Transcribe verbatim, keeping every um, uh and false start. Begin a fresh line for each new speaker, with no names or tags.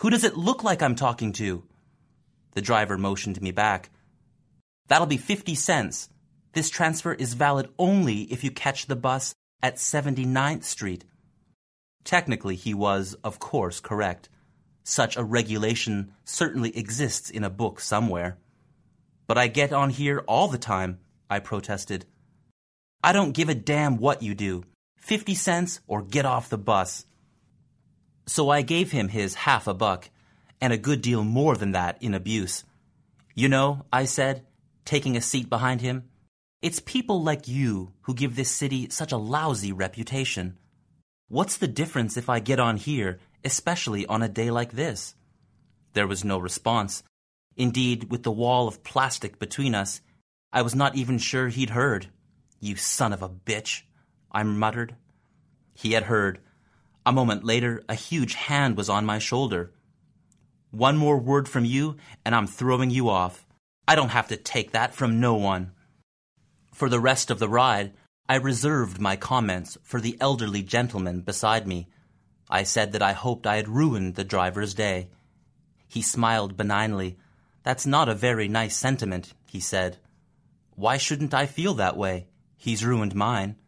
Who does it look like I'm talking to? The driver motioned me back. That'll be fifty cents. This transfer is valid only if you catch the bus at seventy-ninth Street. Technically, he was, of course, correct. Such a regulation certainly exists in a book somewhere. But I get on here all the time, I protested. I don't give a damn what you do. Fifty cents or get off the bus. So I gave him his half a buck, and a good deal more than that in abuse. You know, I said, taking a seat behind him, it's people like you who give this city such a lousy reputation. What's the difference if I get on here, especially on a day like this? There was no response. Indeed, with the wall of plastic between us, I was not even sure he'd heard. You son of a bitch, I muttered. He had heard. A moment later, a huge hand was on my shoulder. One more word from you, and I'm throwing you off. I don't have to take that from no one. For the rest of the ride, I reserved my comments for the elderly gentleman beside me. I said that I hoped I had ruined the driver's day. He smiled benignly. That's not a very nice sentiment, he said. Why shouldn't I feel that way? He's ruined mine.